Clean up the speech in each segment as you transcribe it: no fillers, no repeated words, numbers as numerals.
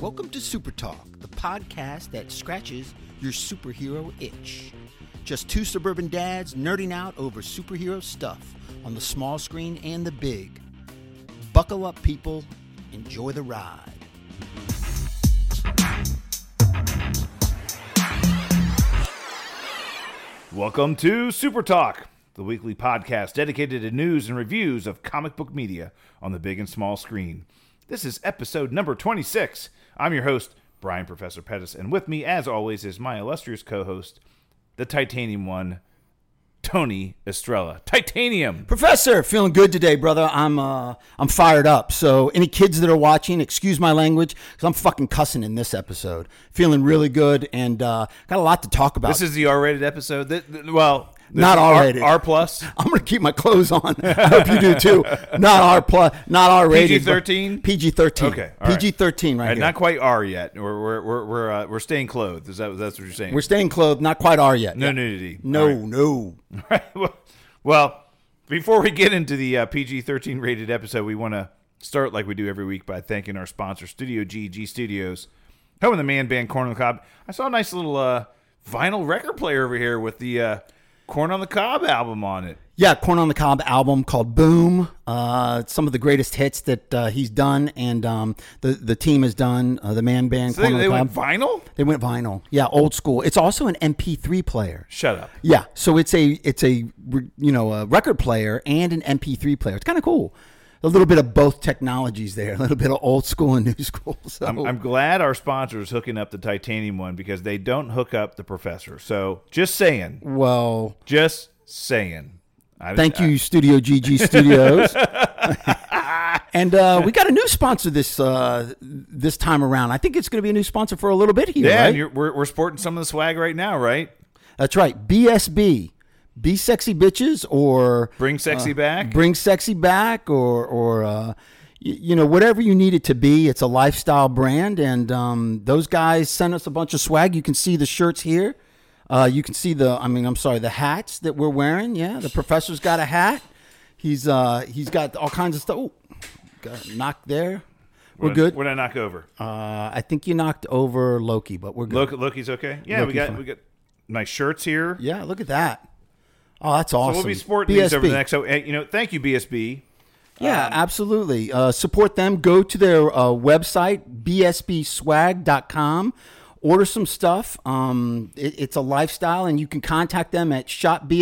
Welcome to Super Talk, the podcast that scratches your superhero itch. Just two suburban dads nerding out over superhero stuff on the small screen and the big. Buckle up, people. Enjoy the ride. Welcome to Super Talk, the weekly podcast dedicated to news and reviews of comic book media on the big and small screen. This is episode number 26. I'm your host, Brian Professor Pettis, and with me, as always, is my illustrious co-host, the Titanium one, Tony Estrella. Titanium! Professor, feeling good today, brother. I'm fired up. So any kids that are watching, excuse my language, because I'm fucking cussing in this episode. Feeling really good and got a lot to talk about. This is the R-rated episode? Not R-rated. R plus? I'm going to keep my clothes on. I hope you do too. Not R plus, not R-rated. PG-13? PG-13. Okay. All right. PG-13 right here. Not quite R yet. We're staying clothed. That's what you're saying? We're staying clothed, not quite R yet. No nudity. No. All right. Well, before we get into the PG-13 rated episode, we want to start like we do every week by thanking our sponsor, Studio G Studios, home of the man band Corn on the Cob. I saw a nice little vinyl record player over here with the Corn on the Cob album on it. Yeah, Corn on the Cob album called Boom. Some of the greatest hits that he's done and the team has done. The man band So Corn on they the went Cob. vinyl? They went vinyl. Yeah, old school. It's also an MP3 player. Shut up. Yeah, so it's a a record player and an MP3 player. It's kind of cool. A little bit of both technologies there. A little bit of old school and new school. So I'm glad our sponsor is hooking up the Titanium one because they don't hook up the Professor. So just saying. well. Just saying. Thank you, Studio GG Studios. And we got a new sponsor this time around. I think it's going to be a new sponsor for a little bit here. Yeah, right? and we're sporting some of the swag right now, right? That's right. BSB. Be sexy bitches or Bring sexy back. Bring sexy back or whatever you need it to be. It's a lifestyle brand, and those guys sent us a bunch of swag. You can see the shirts here. You can see the hats that we're wearing. Yeah, the professor's got a hat. He's got all kinds of stuff. Oh, got knocked there. We're good. What did I knock over? I think you knocked over Loki, but we're good. Loki's okay. Yeah, Loki's we got nice shirts here. Yeah, look at that. Oh, that's awesome. So we'll be sporting these over the next. So thank you, BSB. Yeah, absolutely. Support them. Go to their website, bsbswag.com. Order some stuff. It's a lifestyle, and you can contact them at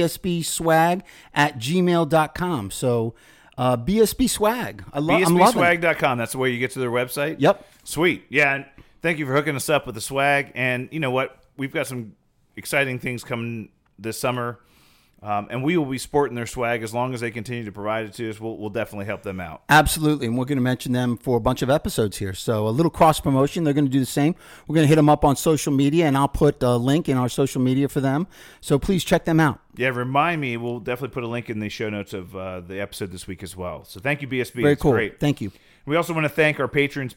shopbsbswag@gmail.com. So BSB Swag. I'm loving it. BSBswag.com. That's the way you get to their website? Yep. Sweet. Yeah, and thank you for hooking us up with the swag. And you know what? We've got some exciting things coming this summer. And we will be sporting their swag as long as they continue to provide it to us. We'll definitely help them out. Absolutely, and we're going to mention them for a bunch of episodes here. So a little cross-promotion. They're going to do the same. We're going to hit them up on social media, and I'll put a link in our social media for them. So please check them out. Yeah, remind me. We'll definitely put a link in the show notes of the episode this week as well. So thank you, BSB. Very it's cool. Great. Thank you. We also want to thank our patrons,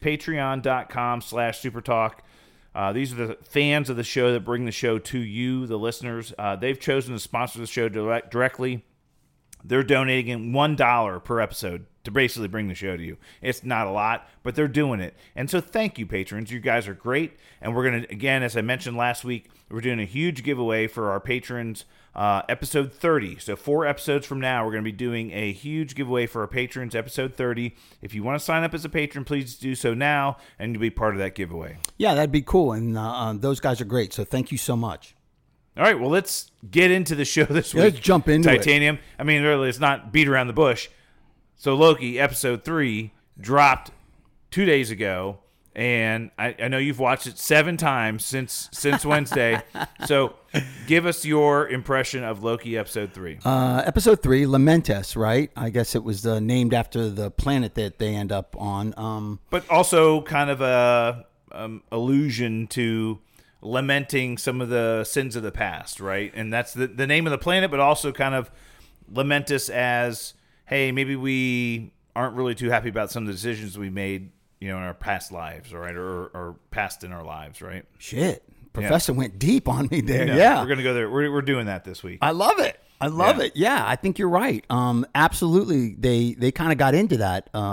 patreon.com/supertalk. These are the fans of the show that bring the show to you, the listeners. They've chosen to sponsor the show directly. They're donating $1 per episode to basically bring the show to you. It's not a lot, but they're doing it. And so thank you, patrons. You guys are great. And we're going to, again, as I mentioned last week, we're doing a huge giveaway for our patrons, episode 30. So 4 episodes from now, we're going to be doing a huge giveaway for our patrons, episode 30. If you want to sign up as a patron, please do so now, and you'll be part of that giveaway. Yeah, that'd be cool. And those guys are great. So thank you so much. All right, well, let's get into the show this week. Let's jump into Titanium. I mean, really, it's not beat around the bush. So Loki, episode 3, dropped 2 days ago, and I know you've watched it 7 times since Wednesday. So give us your impression of Loki, episode 3. Episode 3, Lamentis, right? I guess it was named after the planet that they end up on. But also kind of a allusion to lamenting some of the sins of the past, right? And that's the name of the planet, but also kind of Lamentis as, hey, maybe we aren't really too happy about some of the decisions we made, in our past lives, right? Or past in our lives, right? Shit. Professor went deep on me there. Yeah. Yeah. We're going to go there. We're doing that this week. I love it. I think you're right. Absolutely. They kind of got into that.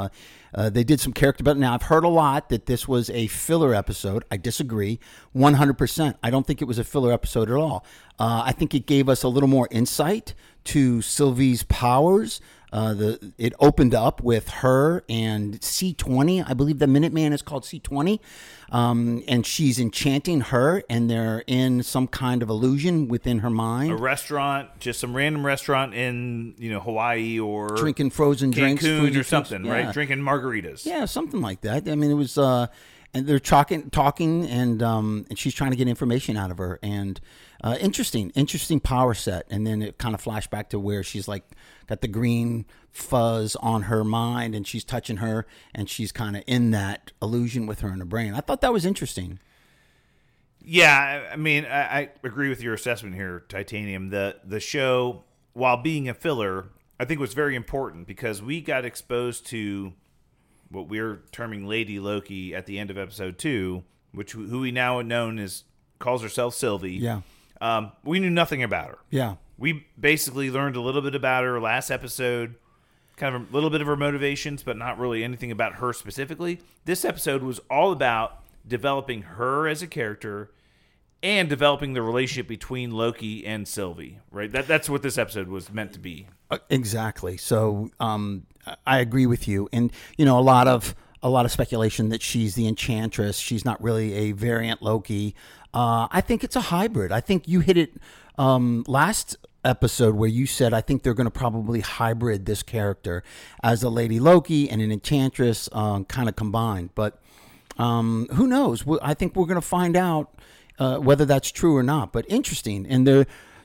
They did some character building. Now, I've heard a lot that this was a filler episode. I disagree 100%. I don't think it was a filler episode at all. I think it gave us a little more insight to Sylvie's powers. It opened up with her and C20. I believe the Minuteman is called C20. And she's enchanting her, and they're in some kind of illusion within her mind. A restaurant, just some random restaurant in Hawaii or drinking frozen drinks, or something, yeah. Right? Drinking margaritas. Yeah, something like that. I mean, it was, and they're talking, and she's trying to get information out of her, and interesting power set. And then it kind of flashed back to where she's like got the green fuzz on her mind, and she's touching her, and she's kind of in that illusion with her in her brain. I thought that was interesting. Yeah, I mean, I agree with your assessment here, Titanium. The show, while being a filler, I think was very important because we got exposed to what we're terming Lady Loki at the end of episode 2, who we now known as calls herself Sylvie. Yeah. We knew nothing about her. Yeah. We basically learned a little bit about her last episode, kind of a little bit of her motivations, but not really anything about her specifically. This episode was all about developing her as a character and developing the relationship between Loki and Sylvie, right? That's what this episode was meant to be. Exactly. So I agree with you. And, a lot of speculation that she's the Enchantress. She's not really a variant Loki. I think it's a hybrid. I think you hit it last episode where you said, I think they're going to probably hybrid this character as a Lady Loki and an Enchantress kind of combined. But who knows? I think we're going to find out whether that's true or not. But interesting. And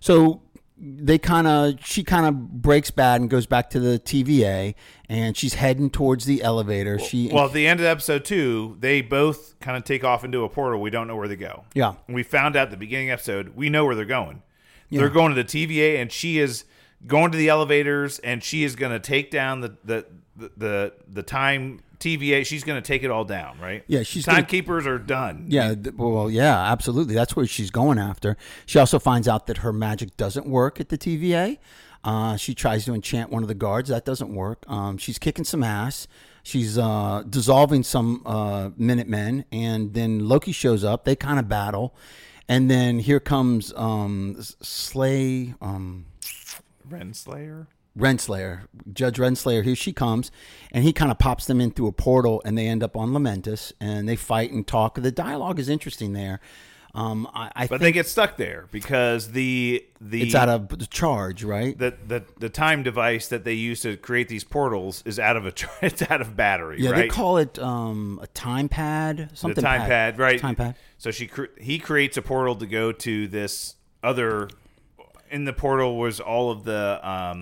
she kind of breaks bad and goes back to the TVA, and she's heading towards the elevator. Well, at the end of episode 2, they both kind of take off into a portal. We don't know where they go. Yeah. We found out at the beginning of the episode, we know where they're going. Yeah. They're going to the TVA, and she is going to the elevators, and she is going to take down the time TVA. She's going to take it all down, right? Yeah, timekeepers are done. Yeah, well, yeah, absolutely. That's where she's going after. She also finds out that her magic doesn't work at the TVA. She tries to enchant one of the guards. That doesn't work. She's kicking some ass. She's dissolving some Minutemen, and then Loki shows up. They kind of battle, and then here comes Renslayer, Judge Renslayer. Here she comes, and he kind of pops them in through a portal, and they end up on Lamentus, and they fight and talk. The dialogue is interesting there. But they get stuck there because it's out of the charge, right? The time device that they use to create these portals is out of it's out of battery. Yeah, right? They call it a time pad. Something. The time pad, right? Time pad. So he creates a portal to go to this other. In the portal was all of the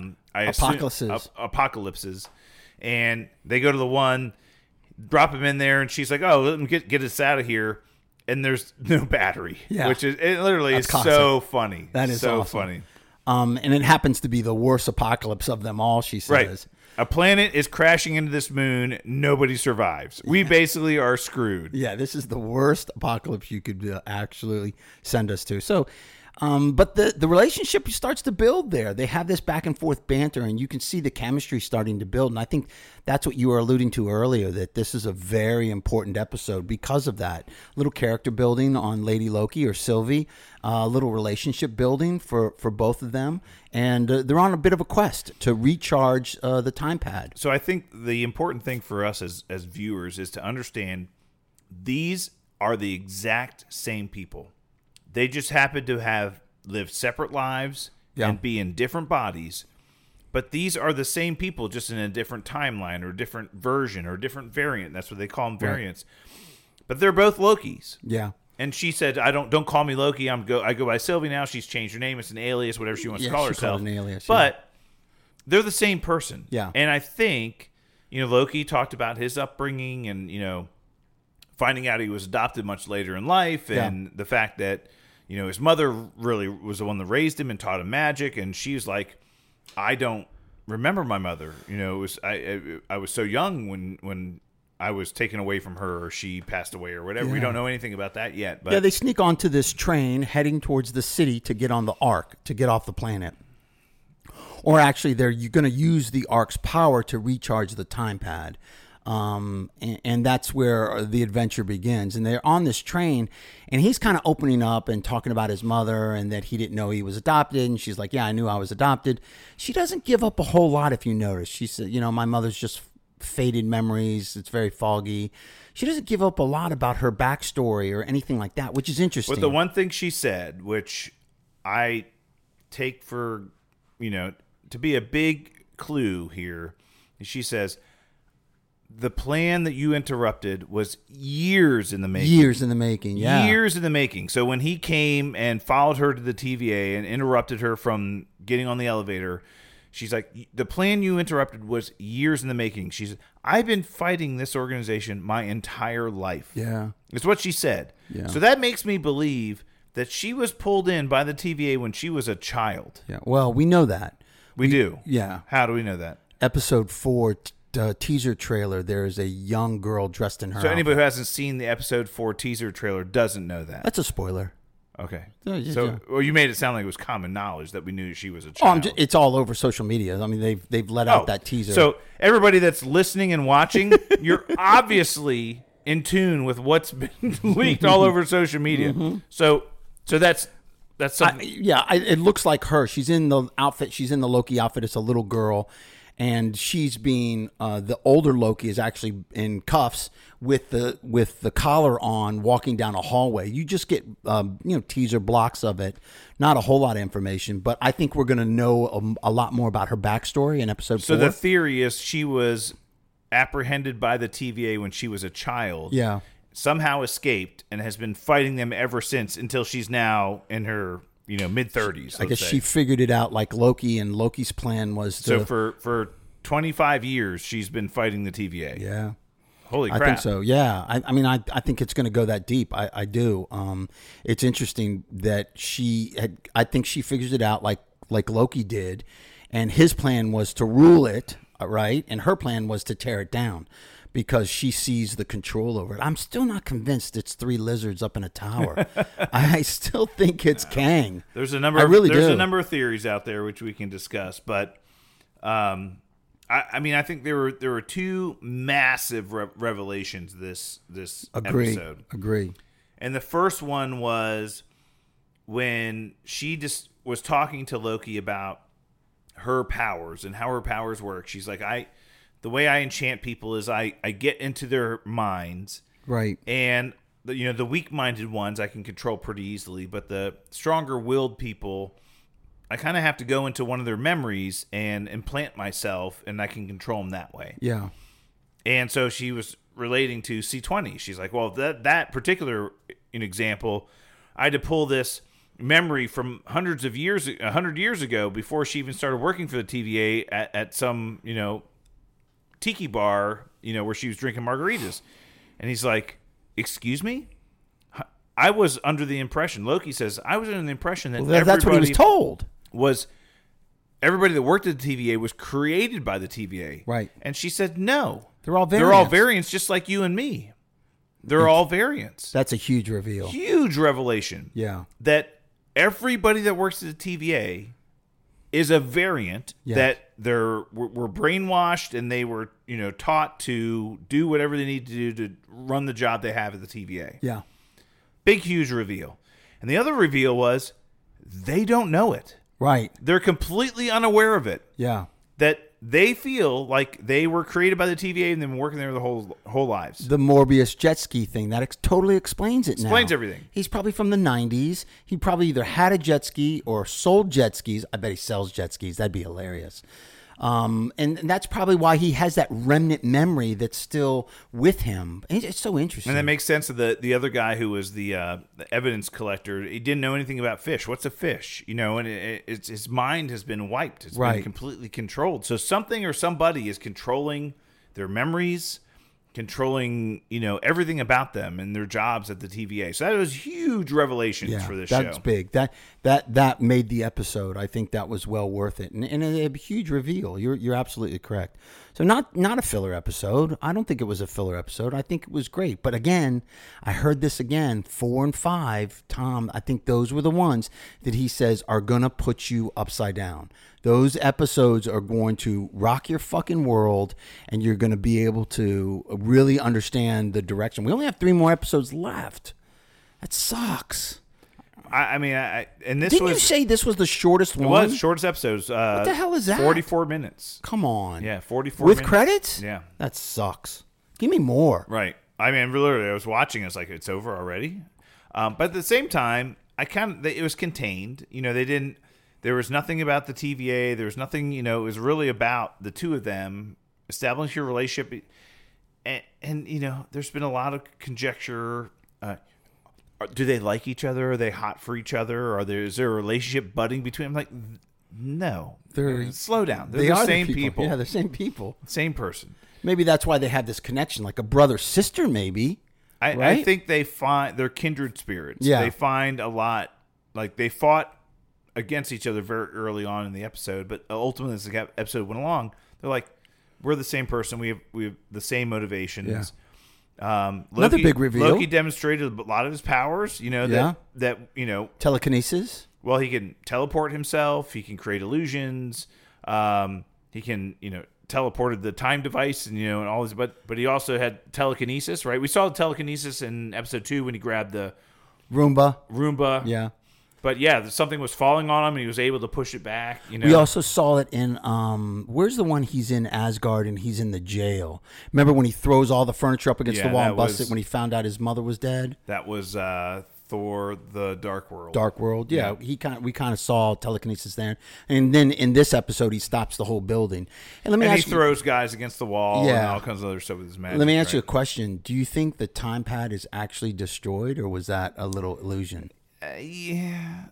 apocalypses, and they go to the one, drop him in there, and she's like, "Oh, let me get us out of here." And there's no battery, which is so funny. That is so awesome. funny. And it happens to be the worst apocalypse of them all. She says, right. A planet is crashing into this moon. Nobody survives. We basically are screwed. Yeah, this is the worst apocalypse you could actually send us to. So. But the relationship starts to build there. They have this back and forth banter, and you can see the chemistry starting to build. And I think that's what you were alluding to earlier, that this is a very important episode because of that. Little character building on Lady Loki or Sylvie, little relationship building for both of them. And they're on a bit of a quest to recharge the time pad. So I think the important thing for us as viewers is to understand these are the exact same people. They just happen to have lived separate lives and be in different bodies. But these are the same people, just in a different timeline or different version or different variant. That's what they call them, variants. Right. But they're both Lokis. Yeah. And she said, "Don't call me Loki. I go by Sylvie now." She's changed her name. It's an alias, whatever she wants to call herself. An alias, but they're the same person. Yeah. And I think, Loki talked about his upbringing and, finding out he was adopted much later in life and the fact that, his mother really was the one that raised him and taught him magic. And she's like, I don't remember my mother. I was so young when I was taken away from her or she passed away or whatever. We don't know anything about that yet. But they sneak onto this train heading towards the city to get on the Ark, to get off the planet. Or actually, you're going to use the Ark's power to recharge the time pad. And that's where the adventure begins. And they're on this train, and he's kind of opening up and talking about his mother and that he didn't know he was adopted. And she's like, yeah, I knew I was adopted. She doesn't give up a whole lot, if you notice. She said, my mother's just faded memories. It's very foggy. She doesn't give up a lot about her backstory or anything like that, which is interesting. But the one thing she said, which I take for, to be a big clue here, she says, the plan that you interrupted was years in the making. Years in the making, yeah. Years in the making. So when he came and followed her to the TVA and interrupted her from getting on the elevator, she's like, the plan you interrupted was years in the making. She said, I've been fighting this organization my entire life. Yeah. It's what she said. Yeah. So that makes me believe that she was pulled in by the TVA when she was a child. Yeah. Well, we know that. We do. Yeah. How do we know that? Episode 4 teaser trailer, there is a young girl dressed in her So anybody outfit. who hasn't seen the episode 4 teaser trailer doesn't know that. That's a spoiler. Okay. Yeah. Well, you made it sound like it was common knowledge that we knew she was a child. It's all over social media. I mean, they've let out that teaser. So everybody that's listening and watching, you're obviously in tune with what's been leaked all over social media. Mm-hmm. So that's something. It looks like her. She's in the outfit. She's in the Loki outfit. It's a little girl. And she's being the older Loki is actually in cuffs with the collar on, walking down a hallway. You just get teaser blocks of it, not a whole lot of information. But I think we're going to know a lot more about her backstory in episode 4. So the theory is she was apprehended by the TVA when she was a child. Yeah, somehow escaped and has been fighting them ever since until she's now in her mid-30s. I guess she figured it out like Loki, and Loki's plan was to... So for 25 years, she's been fighting the TVA. Yeah. Holy crap. I think so, yeah. I think it's going to go that deep. I do. It's interesting that I think she figures it out like Loki did, and his plan was to rule it, right? And her plan was to tear it down, because she sees the control over it. I'm still not convinced it's 3 lizards up in a tower. I still think it's Kang. There's a number of theories out there which we can discuss, but I think there were 2 massive revelations this episode. Agree. And the first one was when she just was talking to Loki about her powers and how her powers work. She's like, the way I enchant people is I get into their minds. Right. And the weak-minded ones I can control pretty easily, but the stronger-willed people, I kind of have to go into one of their memories and implant myself, and I can control them that way. Yeah. And so she was relating to C20. She's like, well, that particular example, I had to pull this memory from 100 years ago before she even started working for the TVA at some, tiki bar, where she was drinking margaritas. And he's like, excuse me? I was under the impression, Loki says, I was under the impression that that's what he was told. Everybody that worked at the TVA was created by the TVA. Right. And she said, no. They're all variants. They're all variants just like you and me. They're all variants. That's a huge reveal. Huge revelation. Yeah. That everybody that works at the TVA is a variant, that were brainwashed and they were, taught to do whatever they need to do to run the job they have at the TVA. Yeah. Big, huge reveal. And the other reveal was they don't know it. Right. They're completely unaware of it. Yeah. That they feel like they were created by the TVA and they've been working there the whole lives. The Morbius jet ski thing, that totally explains it now. Explains everything. He's probably from the 90s. He probably either had a jet ski or sold jet skis. I bet he sells jet skis. That'd be hilarious. And that's probably why he has that remnant memory that's still with him. It's so interesting. And that makes sense of the other guy who was the evidence collector. He didn't know anything about fish. What's a fish? And his mind has been wiped. It's been completely controlled. So something or somebody is controlling their memories, controlling, everything about them and their jobs at the TVA. So that was huge revelations for this show. That's big. That made the episode. I think that was well worth it. And a huge reveal. You're absolutely correct. So not a filler episode. I don't think it was a filler episode. I think it was great. But again, I heard this again, 4 and 5, Tom, I think those were the ones that he says are going to put you upside down. Those episodes are going to rock your fucking world, and you're going to be able to really understand the direction. We only have 3 more episodes left. That sucks. And this Didn't was. you say this was the shortest one? It was shortest episodes. What the hell is that? 44 minutes. Come on. Yeah, 44 with minutes. credits. Yeah, that sucks. Give me more. right. I mean, literally, I was watching. I was like, it's over already. But at the same time, it was contained. They didn't. There was nothing about the TVA. There was nothing. It was really about the two of them establishing a relationship. And there's been a lot of conjecture. Do they like each other? Are they hot for each other? Is there a relationship budding between them? Like, no. Slow down. They're the same people. Yeah, the same people. Same person. Maybe that's why they have this connection, like a brother-sister, maybe. I think they're kindred spirits. Yeah. They find a lot, like they fought against each other very early on in the episode, but ultimately as the episode went along, they're like, we're the same person. We have the same motivations. Yeah. Another big reveal. Loki demonstrated a lot of his powers, telekinesis. Well, he can teleport himself. He can create illusions. He can, teleported the time device and all this, but he also had telekinesis, right? We saw the telekinesis in episode 2 when he grabbed the Roomba. Yeah. But yeah, something was falling on him and he was able to push it back. We also saw it in where's the one he's in Asgard and he's in the jail. Remember when he throws all the furniture up against the wall and busts it when he found out his mother was dead? That was Thor: The Dark World. Dark World, yeah. We kind of saw telekinesis there, and then in this episode he stops the whole building. And he throws guys against the wall and all kinds of other stuff with his magic. Let me ask you a question: do you think the time pad is actually destroyed, or was that a little illusion? Yeah.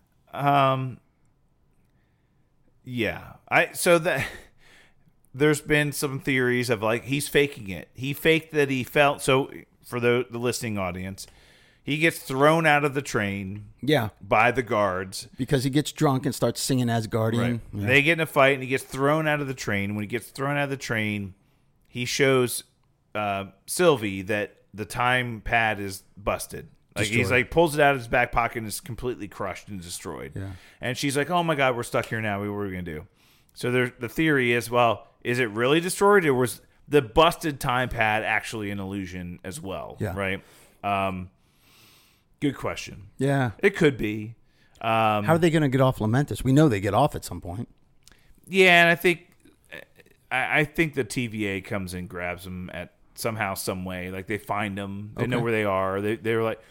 There's been some theories of like he's faking it. He faked that he felt so. For the listening audience, he gets thrown out of the train. Yeah. By the guards because he gets drunk and starts singing Asgardian. Right. Yeah. They get in a fight and he gets thrown out of the train. When he gets thrown out of the train, he shows Sylvie that the time pad is busted. Like he's like pulls it out of his back pocket and is completely crushed and destroyed. Yeah. And she's like, "Oh my God, we're stuck here now. What are we gonna do?" So the theory is, well, is it really destroyed, or was the busted time pad actually an illusion as well? Yeah. Right. Good question. Yeah. It could be. How are they gonna get off Lamentus? We know they get off at some point. Yeah, and I think the TVA comes and grabs them at somehow, some way. Like they find them, they know where they are. They're like.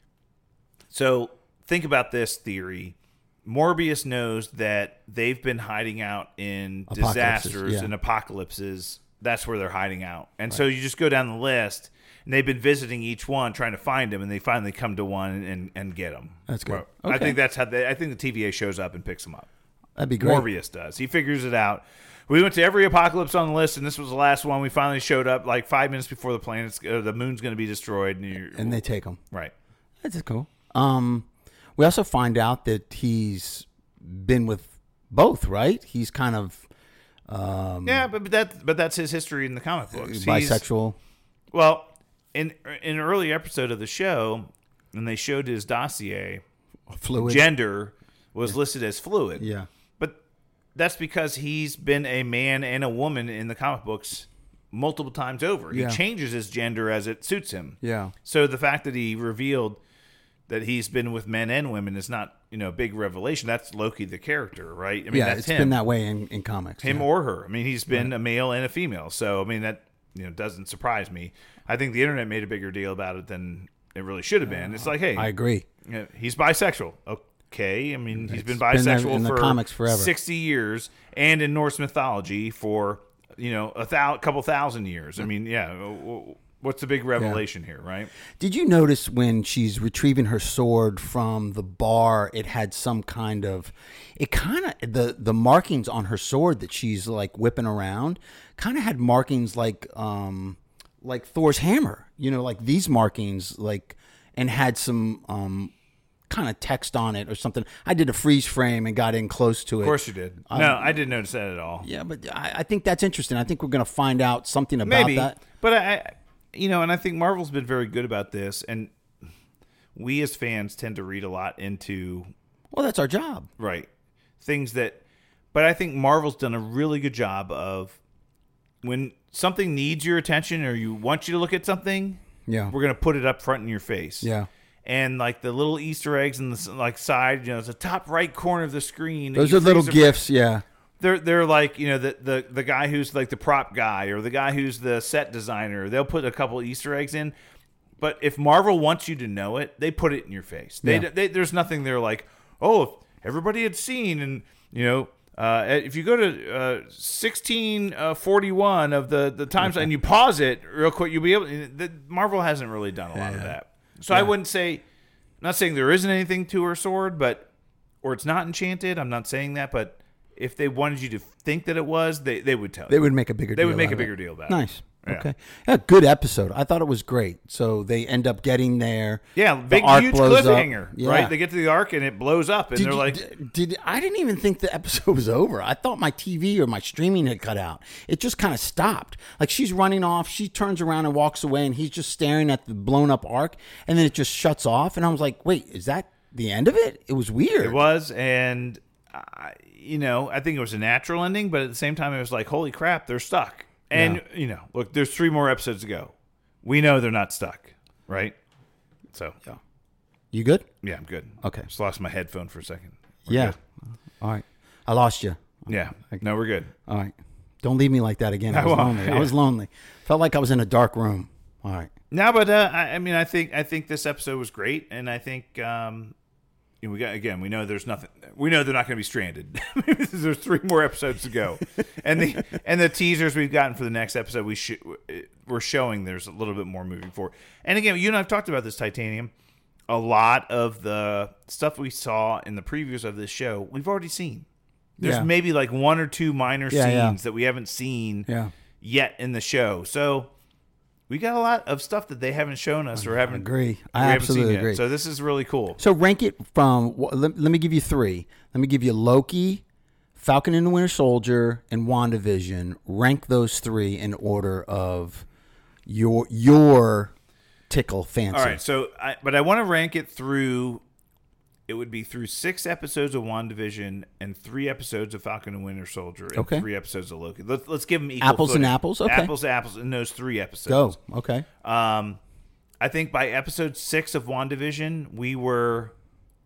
So think about this theory. Morbius knows that they've been hiding out in disasters and apocalypses. That's where they're hiding out. And so you just go down the list, and they've been visiting each one, trying to find them, and they finally come to one and get them. That's good. I think that's how I think the TVA shows up and picks them up. That'd be great. Morbius does. He figures it out. We went to every apocalypse on the list, and this was the last one. We finally showed up like 5 minutes before the moon's going to be destroyed, and they take them. Right. That's cool. We also find out that he's been with both, right? He's kind of but that's his history in the comic books. Bisexual. Well, in an early episode of the show, when they showed his dossier, fluid gender was listed as fluid. Yeah. But that's because he's been a man and a woman in the comic books multiple times over. He changes his gender as it suits him. Yeah. So the fact that he revealed that he's been with men and women is not, a big revelation. That's Loki, the character, right? I mean, that's it's him. been that way in comics. Him or her. I mean, he's been a male and a female. So, I mean, that, doesn't surprise me. I think the internet made a bigger deal about it than it really should have been. It's like, hey. I agree. He's bisexual. Okay. I mean, he's been bisexual in the for comics forever. 60 years and in Norse mythology for, a couple thousand years. I mean, what's the big revelation here, right? Did you notice when she's retrieving her sword from the bar, it had some kind of, the markings on her sword that she's like whipping around kind of had markings like Thor's hammer, like these markings, like, and had some kind of text on it or something. I did a freeze frame and got in close to it. Of course you did. No, I didn't notice that at all. Yeah, but I think that's interesting. I think we're going to find out something about that. But and I think Marvel's been very good about this, and we as fans tend to read a lot into... Well, that's our job. Right. Things that But I think Marvel's done a really good job of when something needs your attention or you want you to look at something, Yeah. we're going to put it up front in your face. Yeah. And like the little Easter eggs in the like side, it's the top right corner of the screen. Those are little gifts. Yeah. They're like, the guy who's like the prop guy or the guy who's the set designer. They'll put a couple Easter eggs in. But if Marvel wants you to know it, they put it in your face. There's nothing there like, oh, if everybody had seen, and if you go to 1641 of the times and you pause it real quick, you'll be able. Marvel hasn't really done a lot of that. So I wouldn't say, not saying there isn't anything to her sword, or it's not enchanted. I'm not saying that, but if they wanted you to think that it was, they would tell you. They would make a bigger deal. They would make a out of bigger it. deal about Nice. it. Yeah. Okay. Yeah, good episode. I thought it was great. So they end up getting there. Yeah, The big, arc huge blows up. cliffhanger, Yeah. right? They get to the arc and it blows up, and they're like, I didn't even think the episode was over. I thought my TV or my streaming had cut out. It just kind of stopped. Like she's running off, she turns around and walks away, and he's just staring at the blown up arc, and then it just shuts off. And I was like, wait, is that the end of it? It was weird. it was, and I think it was a natural ending, but at the same time, it was like, holy crap, they're stuck. And, look, there's 3 more episodes to go. We know they're not stuck, right? So, Yeah. You good? yeah, I'm good. Okay. Just lost my headphone for a second. We're Yeah. good. All right. I lost you. Yeah. No, we're good. All right. Don't leave me like that again. I I was won't. lonely. I was lonely. Felt like I was in a dark room. All right. No, but I think this episode was great, and I think we know there's nothing. We know they're not going to be stranded. There's 3 more episodes to go, and the teasers we've gotten for the next episode we're showing there's a little bit more moving forward. And again, you and I've talked about this, Titanium. A lot of the stuff we saw in the previews of this show we've already seen. There's maybe like 1 or 2 minor scenes that we haven't seen yet in the show. So we got a lot of stuff that they haven't shown us or haven't. Agree. we I haven't absolutely seen yet. agree. So this is really cool. So rank it from, let me give you 3. Let me give you Loki, Falcon and the Winter Soldier, and WandaVision. Rank those 3 in order of your tickle fancy. All right. So, I want to rank it through. It would be through 6 episodes of WandaVision and 3 episodes of Falcon and Winter Soldier and Okay. 3 episodes of Loki. Let's give them equal Apples and footing. apples? Okay. Apples to apples in those 3 episodes. Go. Okay. I think by episode 6 of WandaVision, we were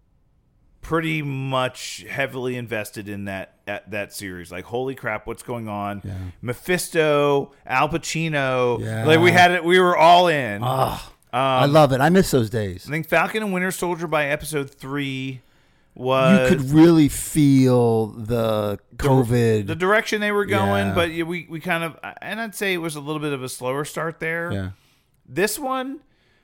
pretty much heavily invested in that series. Like, holy crap, what's going on? Yeah. Mephisto, Al Pacino. Yeah. Like, we had it. We were all in. I love it. I miss those days. I think Falcon and Winter Soldier by episode 3 was You could really feel the COVID. the direction they were going, Yeah. but we kind of, and I'd say it was a little bit of a slower start there. Yeah. This one,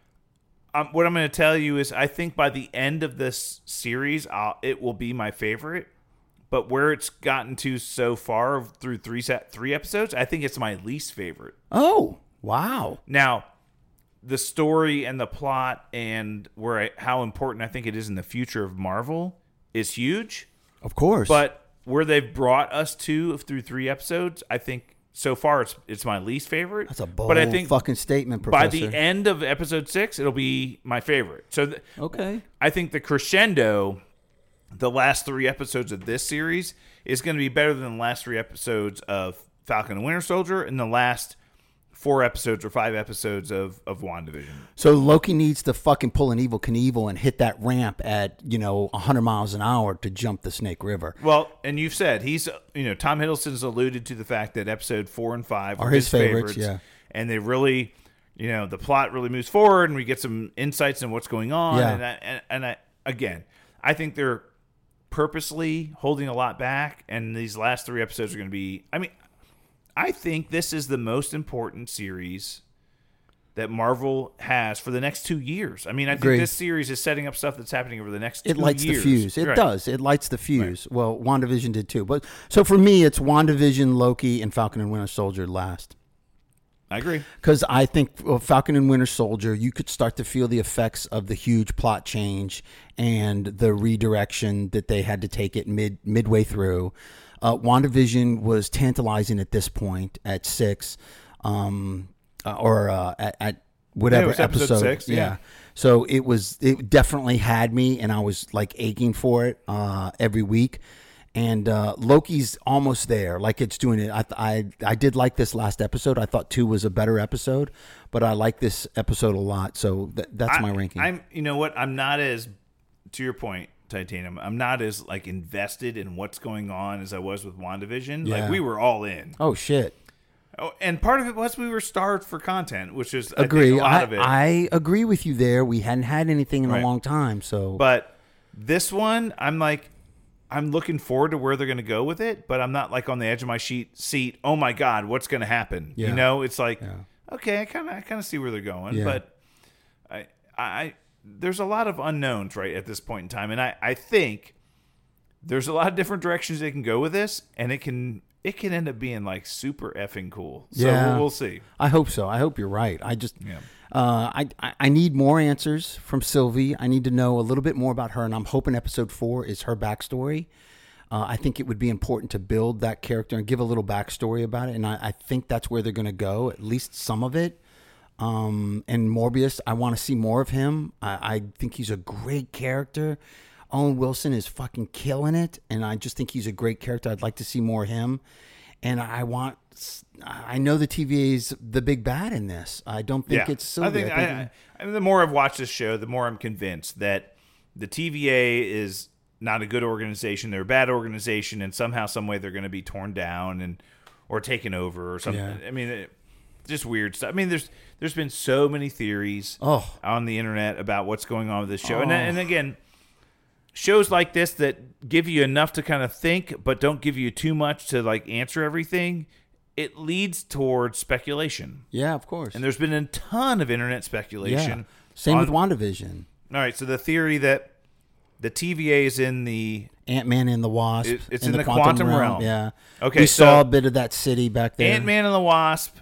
what I'm going to tell you is I think by the end of this series, it will be my favorite. But where it's gotten to so far through 3 episodes, I think it's my least favorite. Oh, wow. Now, the story and the plot and how important I think it is in the future of Marvel is huge. Of course. But where they've brought us to through 3 episodes, I think so far it's my least favorite. That's a bold but I think fucking statement, by Professor. the end of episode 6, it'll be my favorite. So Okay. I think the crescendo, the last 3 episodes of this series, is going to be better than the last 3 episodes of Falcon and Winter Soldier and the last 4 episodes or 5 episodes of WandaVision. So Loki needs to fucking pull an Evel Knievel and hit that ramp at, 100 miles an hour to jump the Snake River. Well, and you've said Tom Hiddleston's alluded to the fact that episode 4 and 5 Are his favorites, yeah. And they really, the plot really moves forward, and we get some insights on what's going on. Yeah. And I think they're purposely holding a lot back, and these last 3 episodes are going to be. I think this is the most important series that Marvel has for the next 2 years. I think Agreed. this series is setting up stuff that's happening over the next 2 years. It lights the fuse. It Right. does. It lights the fuse. Right. Well, WandaVision did too. But so for me, it's WandaVision, Loki, and Falcon and Winter Soldier last. I agree. Because I think Falcon and Winter Soldier, you could start to feel the effects of the huge plot change and the redirection that they had to take it midway through. WandaVision was tantalizing at this point at 6, or at whatever it was episode 6, yeah. So it definitely had me, and I was like aching for it every week. And Loki's almost there, like it's doing it. I did like this last episode. I thought 2 was a better episode, but I like this episode a lot. So that's my ranking. You know what? I'm not as, to your point, Titanium, I'm not as like invested in what's going on as I was with WandaVision. Yeah. Like we were all in. Oh shit. Oh, and part of it was we were starved for content, which is Agree. I think, a lot of it. I agree with you there. We hadn't had anything in Right. a long time, so. But this one, I'm looking forward to where they're going to go with it, but I'm not like on the edge of my seat. Oh my God, what's going to happen? Yeah. You know, it's like, Yeah. okay, I kind of see where they're going, Yeah. but I there's a lot of unknowns right at this point in time, and I think there's a lot of different directions they can go with this, and it can end up being like super effing cool. So Yeah. we'll see. I hope so. I hope you're right. I just, Yeah. I need more answers from Sylvie. I need to know a little bit more about her, and I'm hoping episode 4 is her backstory. I think it would be important to build that character and give a little backstory about it, and I think that's where they're going to go, at least some of it. And Morbius, I want to see more of him. I think he's a great character. Owen Wilson is fucking killing it, and I just think he's a great character. I'd like to see more of him. And I know the TVA is the big bad in this. I don't think it's Sylvie. I think the more I've watched this show, the more I'm convinced that the TVA is not a good organization. They're a bad organization, and somehow, some way, they're going to be torn down or taken over or something. Yeah. I mean, just weird stuff. I mean, there's been so many theories on the internet about what's going on with this show, and again, shows like this that give you enough to kind of think, but don't give you too much to like answer everything. It leads towards speculation. Yeah, of course. And there's been a ton of internet speculation. Yeah. Same with WandaVision. All right, so the theory that the TVA is in the Ant-Man and the Wasp. It's in the quantum realm. Yeah. Okay, we so saw a bit of that city back there. Ant-Man and the Wasp.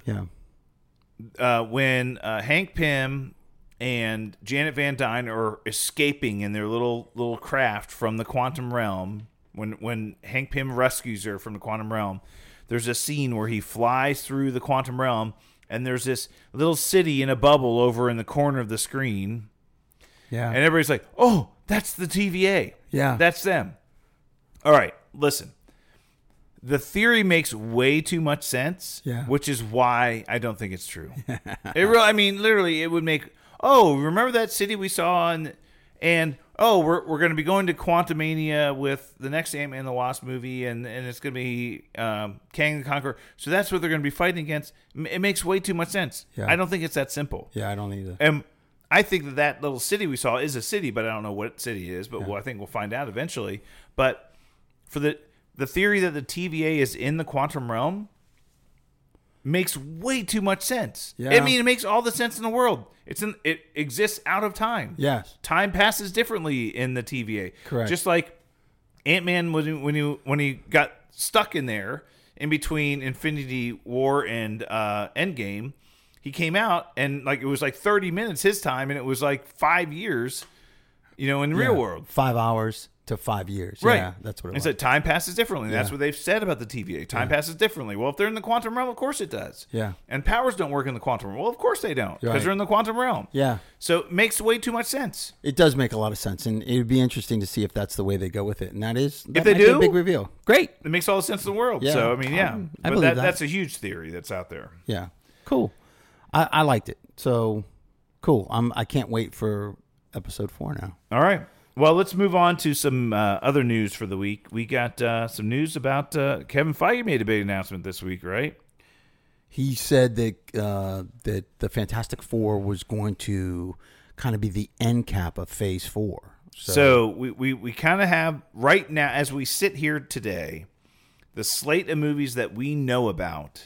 Yeah. When Hank Pym and Janet Van Dyne are escaping in their little craft from the quantum realm, when Hank Pym rescues her from the quantum realm, there's a scene where he flies through the quantum realm, and there's this little city in a bubble over in the corner of the screen. Yeah. And everybody's like, oh, that's the TVA. Yeah. That's them. All right, listen. The theory makes way too much sense, which is why I don't think it's true. I mean, literally, it would make, oh, remember that city we saw? And oh, we're going to be going to Quantumania with the next Ant-Man and the Wasp movie, and it's going to be Kang the Conqueror. So that's what they're going to be fighting against. It makes way too much sense. Yeah. I don't think it's that simple. Yeah, I don't either. And I think that little city we saw is a city, but I don't know what city it is. But I think we'll find out eventually. But for the theory that the TVA is in the quantum realm makes way too much sense. Yeah. I mean, it makes all the sense in the world. It exists out of time. Yes. Time passes differently in the TVA. Correct. Just like Ant-Man when he got stuck in there in between Infinity War and Endgame, he came out and like it was like 30 minutes his time, and it was like 5 years, in the real world. 5 hours to 5 years. Right. Yeah, that's what it was. It's that time passes differently. Yeah. That's what they've said about the TVA. Time passes differently. Well, if they're in the quantum realm, of course it does. Yeah. And powers don't work in the quantum realm. Well, of course they don't, because Right. they're in the quantum realm. Yeah. So it makes way too much sense. It does make a lot of sense, and it would be interesting to see if that's the way they go with it. And that they might be do, a big reveal. Great. It makes all the sense in the world. Yeah. So, I mean, yeah. I But believe that. that's a huge theory that's out there. Yeah. Cool. I liked it. So cool. I can't wait for episode 4 now. All right. Well, let's move on to some other news for the week. We got some news about Kevin Feige made a big announcement this week, right? He said that that the Fantastic Four was going to kind of be the end cap of Phase 4. So we kind of have, right now, as we sit here today, the slate of movies that we know about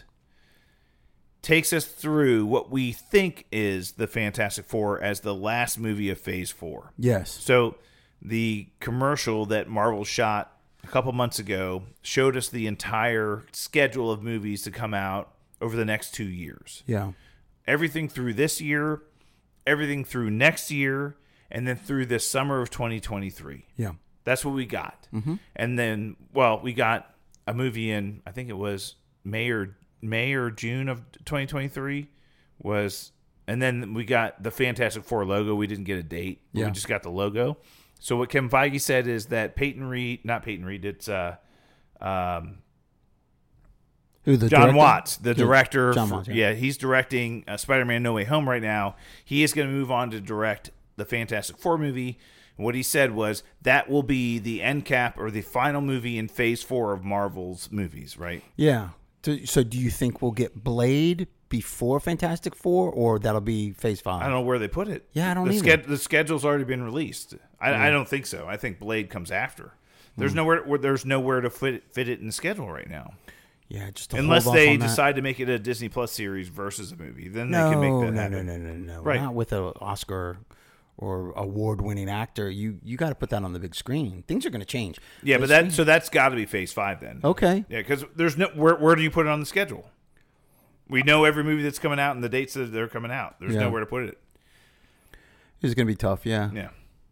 takes us through what we think is the Fantastic Four as the last movie of Phase 4. Yes. So the commercial that Marvel shot a couple months ago showed us the entire schedule of movies to come out over the next 2 years. Yeah. Everything through this year, everything through next year, and then through the summer of 2023. Yeah. That's what we got. Mm-hmm. And then, we got a movie in, I think it was May or June of 2023 and then we got the Fantastic Four logo. We didn't get a date. Yeah. We just got the logo. So what Kevin Feige said is that it's Who, the John director? Watts, the Yeah, director. John Watts, yeah. He's directing Spider-Man No Way Home right now. He is going to move on to direct the Fantastic Four movie. And what he said was that will be the end cap or the final movie in Phase 4 of Marvel's movies, right? Yeah. So do you think we'll get Blade before Fantastic Four, or that'll be Phase 5? I don't know where they put it. Yeah, I don't the either. The schedule's already been released. I don't think so. I think Blade comes after. There's nowhere to fit it in the schedule right now. Yeah, just to Unless hold off they on that. decide to make it a Disney Plus series versus a movie, then they No, can make no, that no, happen. no. Right. Not with an Oscar or award-winning actor. You got to put that on the big screen. Things are going to change. Yeah, but that's got to be Phase 5 then. Okay. Yeah, because there's no where do you put it on the schedule? We know every movie that's coming out and the dates that they're coming out. There's Yeah. nowhere to put it. It's going to be tough. Yeah. Yeah.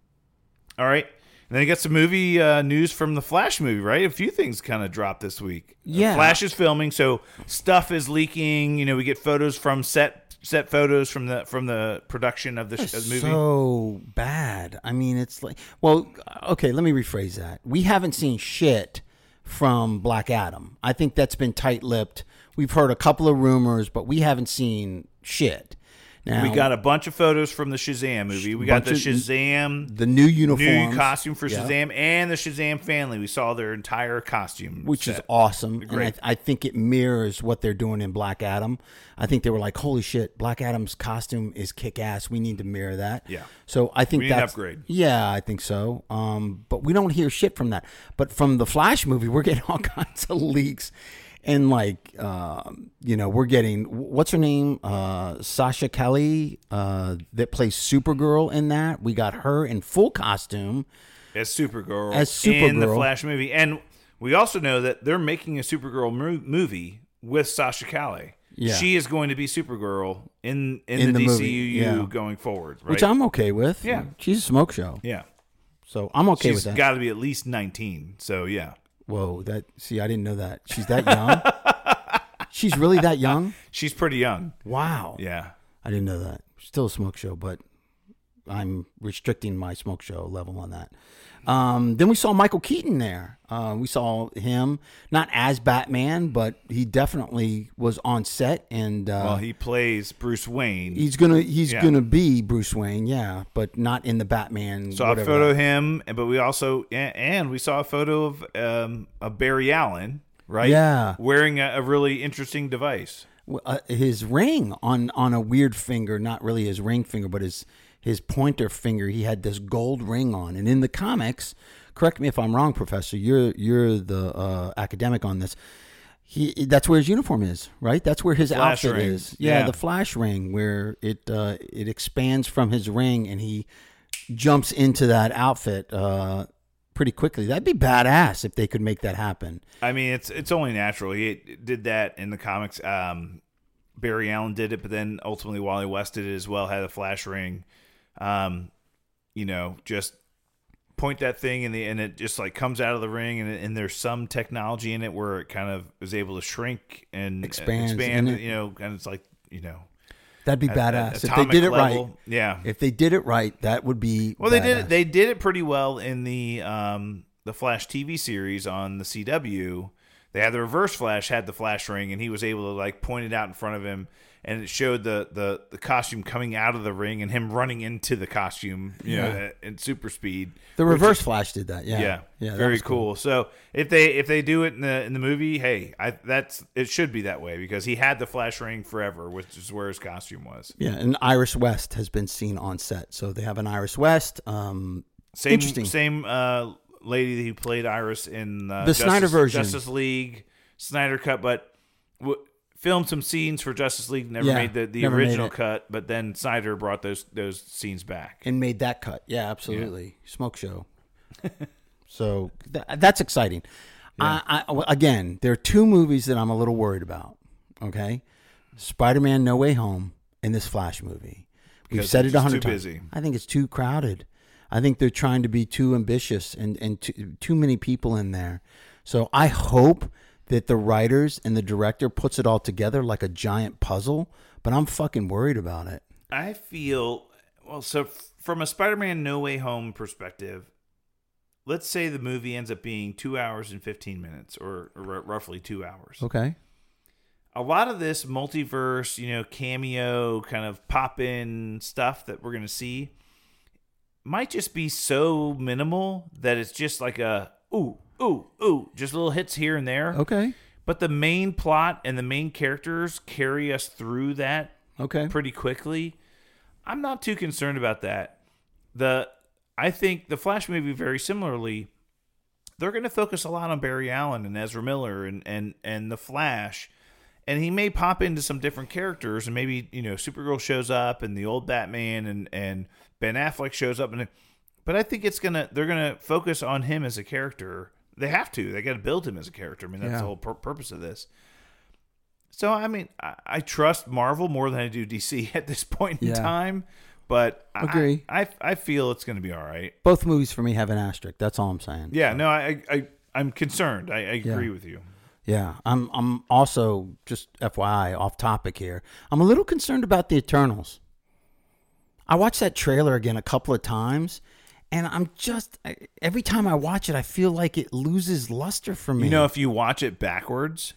All right. And then you got some movie news from the Flash movie, right? A few things kind of dropped this week. Yeah. Flash is filming, so stuff is leaking. You know, we get photos from set photos from the production of the movie. So bad. I mean, it's like, well, okay, let me rephrase that. We haven't seen shit from Black Adam. I think that's been tight-lipped. We've heard a couple of rumors, but we haven't seen shit. Now, We got a bunch of photos from the Shazam movie. We got the Shazam, the new uniforms, new costume for Yeah. Shazam, and the Shazam family. We saw their entire costume, which is set. awesome. Great. And I think it mirrors what they're doing in Black Adam. I think they were like, holy shit, Black Adam's costume is kick-ass. We need to mirror that. Yeah. So I think We need an that's upgrade. Yeah, I think so. But we don't hear shit from that. But from the Flash movie, we're getting all kinds of leaks. And like, we're getting, what's her name? Sasha Kelly, that plays Supergirl in that. We got her in full costume. as Supergirl in the Supergirl. Flash movie, and we also know that they're making a Supergirl movie with Sasha Calle. Yeah. She is going to be Supergirl in the the DCU movie, yeah. going forward, right? Which I'm okay with. Yeah. She's a smoke show. yeah, So I'm okay she's with that. got to be at least 19. So yeah, Whoa, I didn't know that. She's that young? She's really that young? she's pretty young. Wow. Yeah, I didn't know that. Still a smoke show, but I'm restricting my smoke show level on that. Then we saw Michael Keaton there. We saw him, not as Batman, but he definitely was on set. And well, he plays Bruce Wayne. he's gonna Yeah. be Bruce Wayne, yeah, but not in the Batman. Saw whatever. a photo of him, but we also and we saw a photo of Barry Allen, right? Yeah. wearing a really interesting device. His ring on a weird finger, not really his ring finger, but his pointer finger. He had this gold ring on, and in the comics, correct me if I'm wrong, Professor. You're the academic on this. That's where his uniform is, right? That's where his Flash outfit ring. is. Yeah, Yeah. the Flash ring, where it expands from his ring, and he jumps into that outfit pretty quickly. That'd be badass if they could make that happen. I mean, it's only natural. He did that in the comics. Barry Allen did it, but then ultimately Wally West did it as well. Had a flash ring. Just point that thing and it just like comes out of the ring, and there's some technology in it where it kind of is able to shrink and Expands expand. in it. And it's like That'd be at badass if they atomic did it level. right. Yeah. If they did it right, that would be. Well, they did badass. it. They did it pretty well in the Flash TV series on the CW. They had the Reverse Flash had the Flash ring, and he was able to like point it out in front of him, and it showed the costume coming out of the ring and him running into the costume, at super speed. The Reverse Flash did that. Yeah, that very was cool. So if they do it in the movie, hey, it should be that way because he had the Flash ring forever, which is where his costume was. Yeah, and Iris West has been seen on set, so they have an Iris West. Interesting. Same lady who played Iris in The Snyder version. Justice League, Snyder cut, but filmed some scenes for Justice League. Never made the never made original it. cut, but then Snyder brought those scenes back. And made that cut. Yeah, absolutely. Smoke show. So that's exciting. Again, there are two movies that I'm a little worried about. Okay, Spider-Man: No Way Home and this Flash movie. We've Because said it's it just 100 too times. busy. I think it's too crowded. I think they're trying to be too ambitious and too many people in there. So I hope that the writers and the director puts it all together like a giant puzzle, but I'm fucking worried about it. I feel from a Spider-Man No Way Home perspective, let's say the movie ends up being 2 hours and 15 minutes, or roughly 2 hours. Okay. A lot of this multiverse, cameo kind of pop-in stuff that we're going to see might just be so minimal that it's just like a ooh, ooh, ooh, just little hits here and there. Okay. But the main plot and the main characters carry us through that pretty quickly. I'm not too concerned about that. I think the Flash movie, very similarly, they're going to focus a lot on Barry Allen and Ezra Miller and the Flash. And he may pop into some different characters, and maybe, Supergirl shows up, and the old Batman and Ben Affleck shows up. But I think they're gonna focus on him as a character. They have to. They got to build him as a character. I mean, that's the whole purpose of this. So, I mean, I trust Marvel more than I do DC at this point in time. But agree. I feel it's going to be all right. Both movies for me have an asterisk. That's all I'm saying. Yeah, so. No, I'm concerned. I agree with you. Yeah, I'm also, just FYI, off topic here. I'm a little concerned about the Eternals. I watched that trailer again a couple of times, and every time I watch it, I feel like it loses luster for me. If you watch it backwards.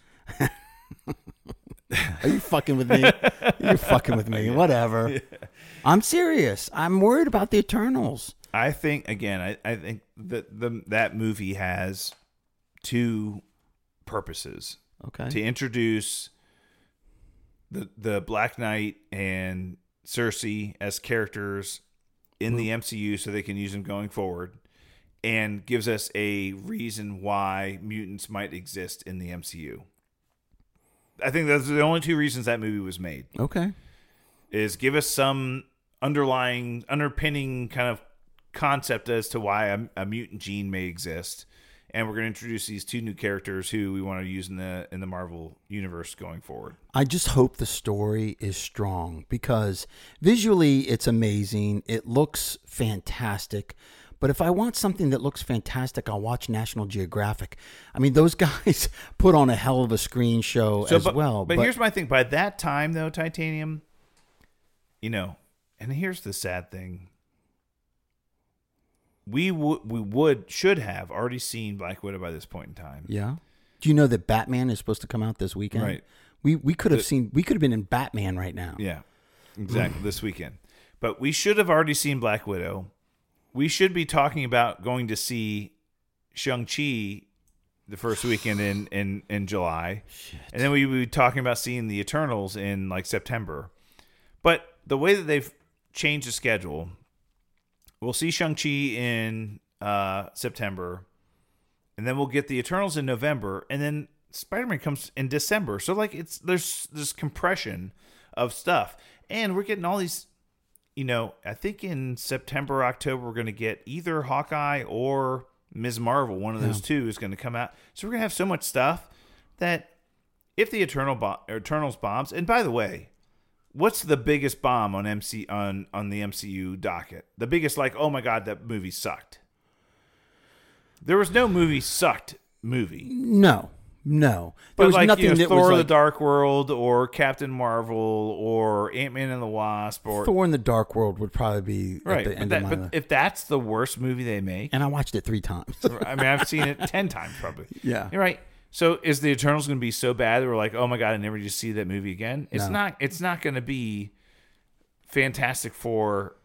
Are you fucking with me? You're fucking with me. Whatever. Yeah. I'm serious. I'm worried about the Eternals. I think, again, I think that movie has two purposes. Okay. To introduce the Black Knight and Cersei as characters in the MCU so they can use them going forward, and gives us a reason why mutants might exist in the MCU. I think those are the only two reasons that movie was made. Okay. Is give us some underpinning kind of concept as to why a mutant gene may exist. And we're going to introduce these two new characters who we want to use in the Marvel universe going forward. I just hope the story is strong, because visually it's amazing. It looks fantastic. But if I want something that looks fantastic, I'll watch National Geographic. I mean, those guys put on a hell of a screen show well. But here's my thing. By that time, though, Titanium, and here's the sad thing. We should have already seen Black Widow by this point in time. Yeah. Do you know that Batman is supposed to come out this weekend? Right. We could have been in Batman right now. Yeah. Exactly. This weekend. But we should have already seen Black Widow. We should be talking about going to see Shang-Chi the first weekend in July. Shit. And then we would be talking about seeing the Eternals in like September. But the way that they've changed the schedule, we'll see Shang-Chi in September, and then we'll get the Eternals in November, and then Spider-Man comes in December. So like there's this compression of stuff, and we're getting all these. I think in September, October, we're going to get either Hawkeye or Ms. Marvel. One of those two is going to come out. So we're going to have so much stuff that if the Eternals bombs, and by the way, what's the biggest bomb on the MCU docket? The biggest, like, oh my God, that movie sucked. There was no movie sucked movie. No. There but was like, nothing that Thor: was The Dark World, or Captain Marvel, or Ant-Man and the Wasp, or Thor in the Dark World would probably be right. at the end of my list. If that's the worst movie they make, and I watched it 3 times. I mean, I've seen it 10 times probably. Yeah, you're right. So is the Eternals going to be so bad that we're like, oh my God, I never just see that movie again? It's not. It's not going to be Fantastic Four.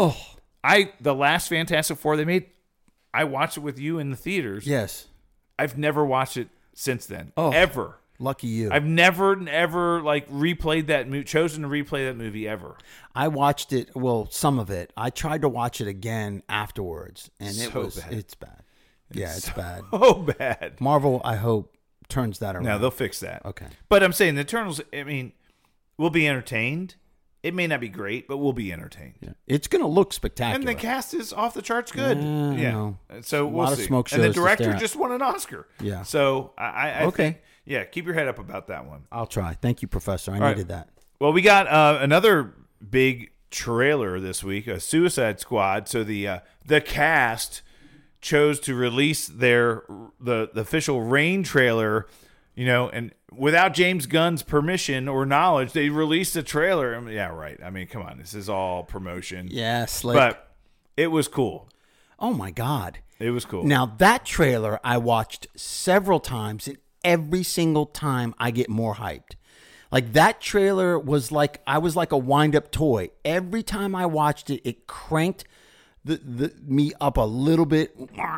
The last Fantastic Four they made, I watched it with you in the theaters. Yes, I've never watched it since then. Ever. Lucky you. I've never like replayed that movie, chosen to replay that movie ever. I watched it, some of it. I tried to watch it again afterwards, and bad. It's bad. Yeah, it's bad. Oh, bad. Marvel, I hope, turns that around. No, they'll fix that. Okay. But I'm saying the Eternals, I mean, we'll be entertained. It may not be great, but we'll be entertained. Yeah. It's going to look spectacular. And the cast is off the charts good. Yeah. So we'll lot see. of smoke shows. And the director just won an Oscar. Yeah. So I think, keep your head up about that one. I'll try. Thank you, Professor. I needed that. Well, we got another big trailer this week, a Suicide Squad. So the cast chose to release the official Rain trailer, and without James Gunn's permission or knowledge, they released a trailer. I mean, yeah, right. I mean, come on, this is all promotion. Yeah, slick. But it was cool. Oh my God. It was cool. Now that trailer I watched several times, and every single time I get more hyped. Like that trailer was like I was like a wind-up toy. Every time I watched it, it cranked the me up a little bit.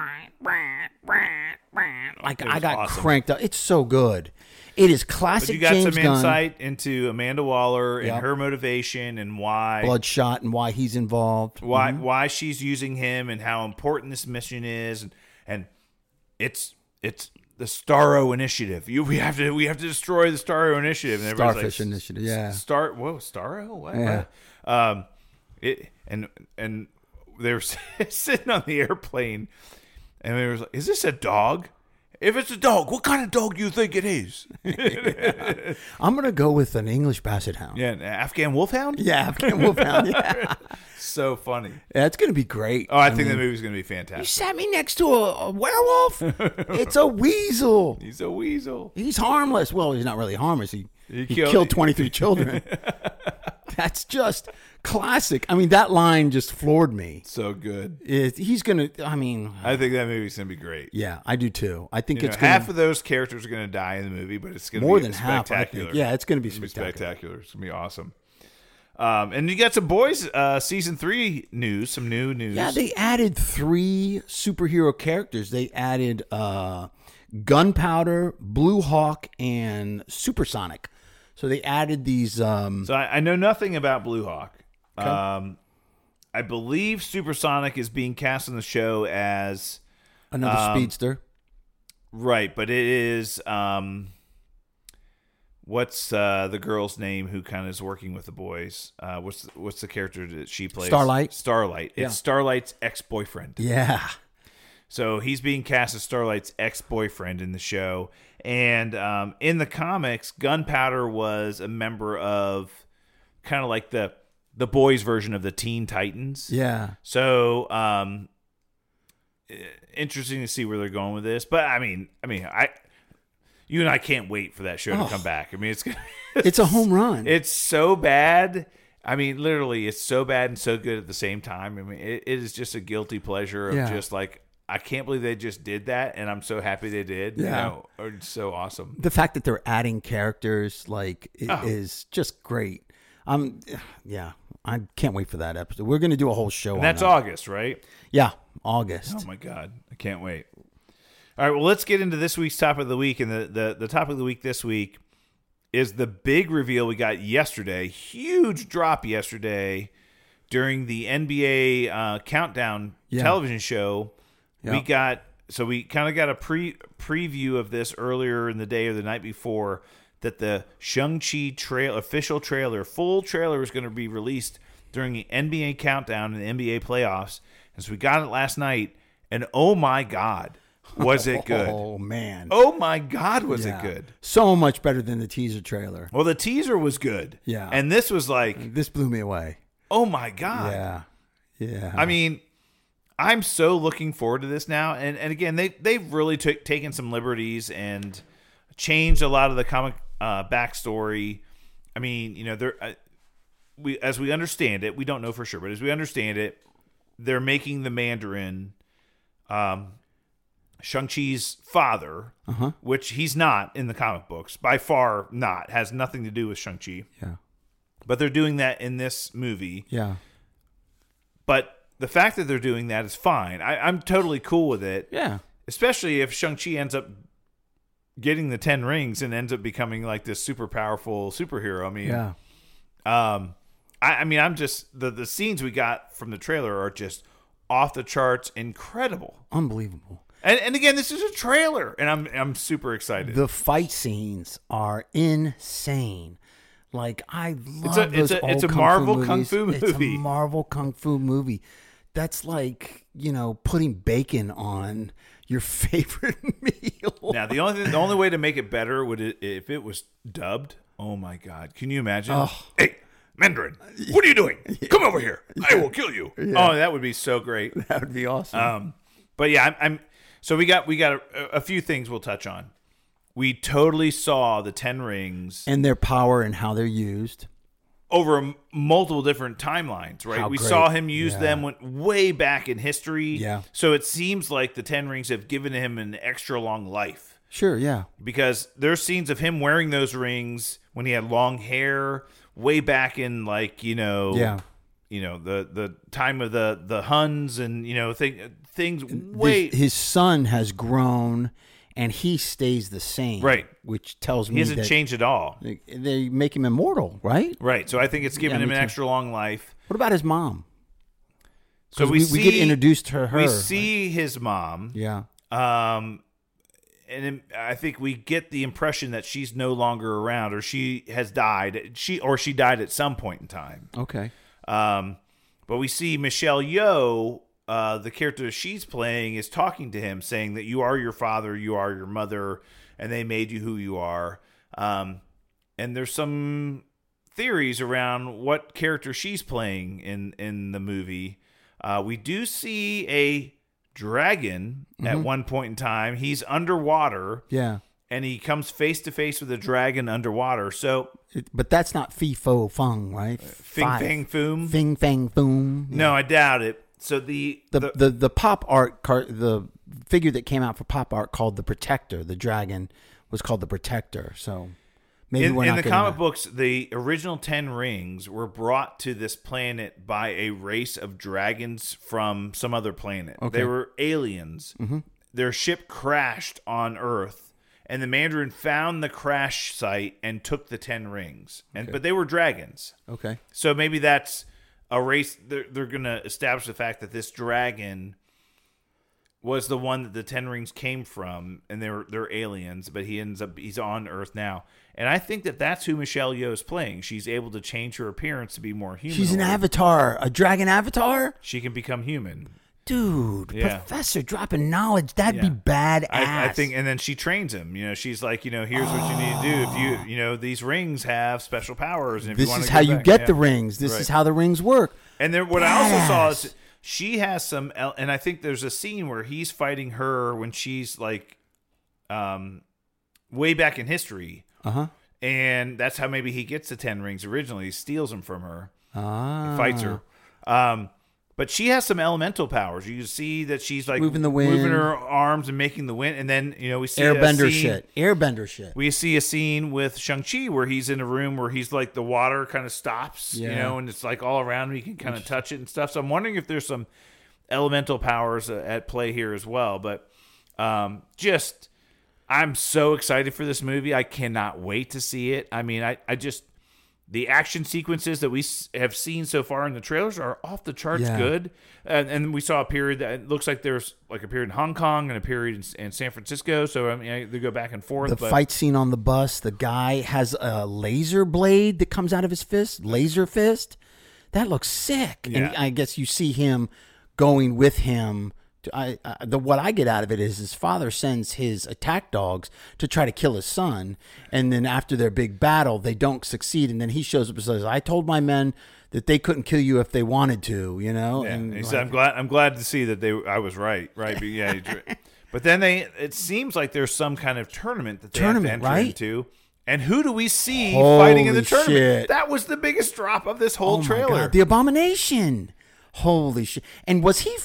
Like I got awesome. cranked up. It's so good. It is But classic you got James some Gunn. insight into Amanda Waller and Yep. her motivation and why Bloodshot and why he's involved. why she's using him and how important this mission is, and it's the Starro Initiative. We have to destroy the Starro Initiative. And everybody's Starfish Initiative, yeah. Starro? What? Yeah. And they were sitting on the airplane, and they were like, "Is this a dog? If it's a dog, what kind of dog do you think it is?" I'm gonna go with an English Basset Hound. Yeah, an Afghan Wolfhound. Yeah, Afghan Wolfhound. Yeah, So funny. yeah, it's gonna be great. Oh, I think the movie's gonna be You fantastic. sat me next to a werewolf. It's a weasel. He's a weasel. He's harmless. Well, he's not really harmless. He killed- killed 23 children. That's just classic. I mean, that line just floored me. So good. He's gonna. I mean, I think that movie's gonna be great. yeah, I do too. I think You know, it's gonna, half of those characters are gonna die in the movie, but it's gonna more be than half. I spectacular. think. Yeah, it's gonna be It's gonna be spectacular. spectacular. It's gonna be awesome. And you got some Boys season 3 news, some new news. Yeah, they added 3 superhero characters. They added Gunpowder, Blue Hawk, and Supersonic. So they added these. So I know nothing about Blue Hawk. I believe Supersonic is being cast on the show as Another speedster. right, but it is what's the girl's name who kind of is working with the boys? What's the character that she plays? Starlight. Starlight. Yeah. It's Starlight's ex-boyfriend. Yeah. So he's being cast as Starlight's ex-boyfriend in the show. And in the comics, Gunpowder was a member of kind of like the boys' version of the Teen Titans. Yeah. So interesting to see where they're going with this. But I mean, you and I can't wait for that show to come back. I mean, It's a home run. it's so bad. I mean, literally, it's so bad and so good at the same time. I mean, it is just a guilty pleasure of Yeah. just like, I can't believe they just did that, and I'm so happy they did. Yeah. You know, it's so awesome. The fact that they're adding characters is just great. Yeah, I can't wait for that episode. We're going to do a whole show And on that's that. August, right? Yeah, August. Oh my God, I can't wait. All right, well, let's get into this week's topic of the week, and the topic of the week this week is the big reveal we got yesterday. Huge drop yesterday during the NBA Countdown television show. Yeah. We kind of got a preview of this earlier in the day or the night before, that the Shang-Chi official trailer, full trailer, is going to be released during the NBA Countdown and the NBA playoffs. And so we got it last night, and oh my God, was it good? Oh man. Oh my God, was it Yeah. good? So much better than the teaser trailer. Well, the teaser was good. Yeah. And this was like, This blew me away. oh my God. Yeah. Yeah. I mean, I'm so looking forward to this now. And again, they've really taken some liberties and changed a lot of the comic backstory. I mean, you know, as we understand it, we don't know for sure, but as we understand it, they're making the Mandarin Shang-Chi's father, which he's not in the comic books, by far not, has nothing to do with Shang-Chi. yeah. But they're doing that in this movie. Yeah. But the fact that they're doing that is fine. I'm totally cool with it. Yeah. Especially if Shang-Chi ends up getting the 10 rings and ends up becoming like this super powerful superhero. I mean, Yeah. I mean, I'm just, the scenes we got from the trailer are just off the charts incredible. Unbelievable. And again, this is a trailer, and I'm super excited. The fight scenes are insane. Like I love It's those a old Marvel kung fu movies. movie. It's a Marvel kung fu movie. That's like, you know, putting bacon on your favorite meal. Now, the only way to make it better would if it was dubbed. Oh my God! Can you imagine? Hey, Mandarin, what are you doing? Come over here! I will kill you. Oh, that would be so great. That would be awesome. But yeah, I'm. So we got a few things we'll touch on. We totally saw the 10 rings. And their power and how they're used. over multiple different timelines, right? How we great. saw him use Yeah. them way back in history. Yeah. So it seems like the 10 rings have given him an extra long life. Sure, yeah. Because there's scenes of him wearing those rings when he had long hair way back in Yeah. the time of the Huns and things way His son has grown and he stays the same. Right. Which tells me he hasn't that changed at all. they make him immortal, right? Right. So I think it's given Yeah, him me an too. extra long life. What about his mom? So 'Cause we get introduced to her. We see his mom. Yeah. I think we get the impression that she's no longer around, or she has died. She died at some point in time. Okay. But we see Michelle Yeoh, the character she's playing, is talking to him, saying that you are your father, you are your mother, and they made you who you are. And there's some theories around what character she's playing in the movie. We do see a dragon at one point in time. He's underwater. Yeah. And he comes face to face with a dragon underwater. So But that's not fee fo fung, right? Fing Fang Foom. Fing fang boom. No, I doubt it. So the pop art the figure that came out for pop art called the Protector, the dragon was called the Protector. So maybe in we're not the getting comic that. books, the original 10 rings were brought to this planet by a race of dragons from some other planet. Okay. They were aliens. Their ship crashed on Earth. And the Mandarin found the crash site and took the 10 rings. But they were dragons. Okay. So maybe that's a race. They're going to establish the fact that this dragon was the one that the 10 rings came from, and they're aliens, but he's on Earth now. And I think that's who Michelle Yeoh is playing. She's able to change her appearance to be more human. She's an avatar, a dragon avatar? She can become human. Dude, Yeah. Professor dropping knowledge. That'd be badass. I think, and then she trains him. She's like, here's what you need to do. If you, these rings have special powers. And if this you want is to how go you back, get yeah. the rings. This Right. is how the rings work. And then what I also saw is Badass. she has some, and I think there's a scene where he's fighting her when she's like, way back in history. Uh-huh. And that's how maybe he gets the 10 rings originally. He steals them from her, Ah. fights her. But she has some elemental powers. You see that she's like Moving the wind. moving her arms and making the wind. And then, we see Airbender a scene, shit. Airbender shit. We see a scene with Shang-Chi where he's in a room where he's like the water kind of stops, Yeah. and it's like all around him. You can kind of touch it and stuff. So I'm wondering if there's some elemental powers at play here as well. But I'm so excited for this movie. I cannot wait to see it. I mean, I just, the action sequences that we have seen so far in the trailers are off the charts Yeah. good. And we saw a period that it looks like there's like a period in Hong Kong and a period in San Francisco. So, I mean, they go back and forth. The but fight scene on the bus, the guy has a laser blade that comes out of his fist, laser fist. That looks sick. Yeah. And I guess you see him going with him. What I get out of it is his father sends his attack dogs to try to kill his son, and then after their big battle, they don't succeed, and then he shows up and says, "I told my men that they couldn't kill you if they wanted to," Yeah. And He said, I'm glad to see that I was right. But yeah, but then it seems like there's some kind of tournament that they have to enter right? into. And who do we see Holy fighting in the tournament? shit. That was the biggest drop of this whole Oh my trailer. God, the Abomination. Holy shit. And was he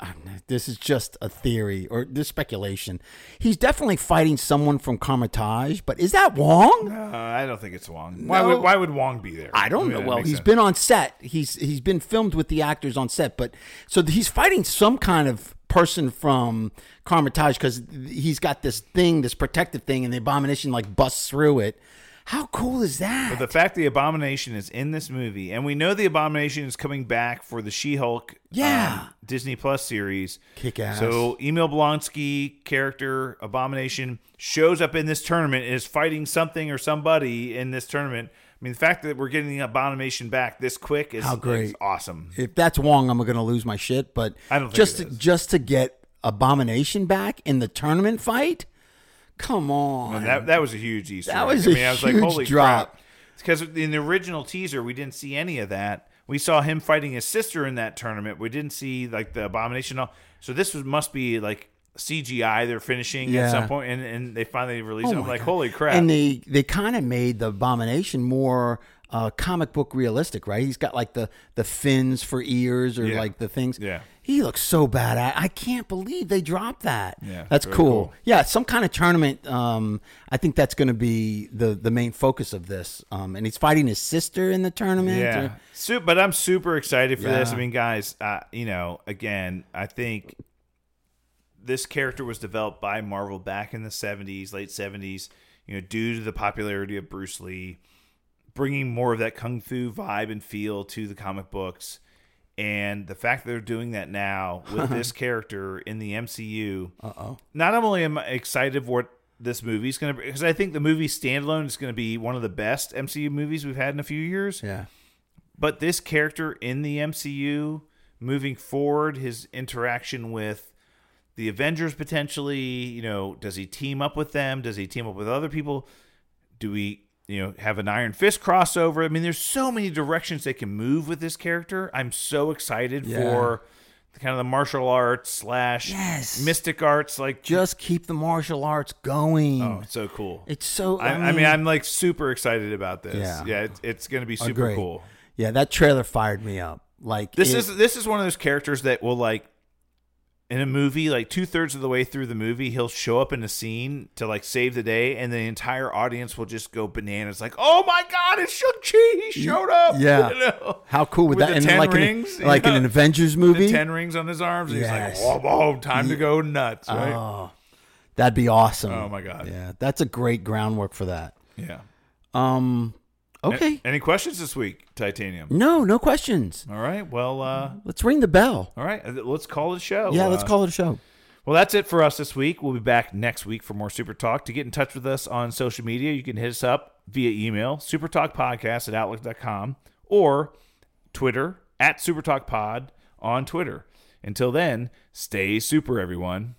this is just a theory or this speculation. He's definitely fighting someone from Carmitage, but is that Wong? I don't think it's Wong. No. Why would Wong be there? I don't know. that Well, makes he's sense. been on set. He's been filmed with the actors on set, but so he's fighting some kind of person from Carmitage because he's got this thing, this protective thing, and the Abomination like busts through it. How cool is that? But the fact the Abomination is in this movie, and we know the Abomination is coming back for the She-Hulk Disney Plus series. Kick ass. So Emil Blonsky character Abomination shows up in this tournament and is fighting something or somebody in this tournament. I mean, the fact that we're getting the Abomination back this quick is, How great. is awesome. If that's Wong, I'm going to lose my shit. But I don't think just it is. just to get Abomination back in the tournament fight, come on. And that was a huge Easter That egg. was I a mean, I was like, huge holy drop. crap. Because in the original teaser, we didn't see any of that. We saw him fighting his sister in that tournament. We didn't see like the Abomination. So this must be like CGI they're finishing Yeah. at some point, and they finally released it. I'm my like, God. holy crap. And they kind of made the Abomination more comic book realistic, right? He's got like the fins for ears or Yeah. like the things. Yeah. He looks so bad. I can't believe they dropped that. Yeah, that's very cool. cool. Yeah, some kind of tournament. I think that's going to be the main focus of this. And he's fighting his sister in the tournament. Yeah. But I'm super excited for this. Yeah. I mean, guys, again, I think this character was developed by Marvel back in the 70s, late 70s, due to the popularity of Bruce Lee, bringing more of that kung fu vibe and feel to the comic books. And the fact that they're doing that now with this character in the MCU, not only am I excited for what this movie's going to be, because I think the movie standalone is going to be one of the best MCU movies we've had in a few years. Yeah. But this character in the MCU, moving forward, his interaction with the Avengers potentially, does he team up with them? Does he team up with other people? Do we have an Iron Fist crossover? I mean, there's so many directions they can move with this character. I'm so excited for kind of the martial arts / mystic arts. Like, Just keep the martial arts going. oh, it's so cool. It's so. I mean, I'm like super excited about this. Yeah. It's going to be super Agreed. cool. Yeah, that trailer fired me up. Like This is one of those characters that will, like, in a movie, like 2/3 of the way through the movie, he'll show up in a scene to like save the day, and the entire audience will just go bananas, like, "Oh my God, it's Shang-Chi! He showed up!" Yeah. How cool would With that? the And 10 like rings, in an Avengers movie. the 10 rings on his arms. And Yes. he's like, "Whoa, time to go nuts!" Right? Oh, that'd be awesome. Oh my God. Yeah, that's a great groundwork for that. Yeah. Okay. Any questions this week, Titanium? No questions. All right. Well, Let's ring the bell. all right. Let's call it a show. Yeah, let's call it a show. Well, that's it for us this week. We'll be back next week for more Super Talk. To get in touch with us on social media, you can hit us up via email, supertalkpodcast@outlook.com, or Twitter @supertalkpod on Twitter. Until then, stay super, everyone.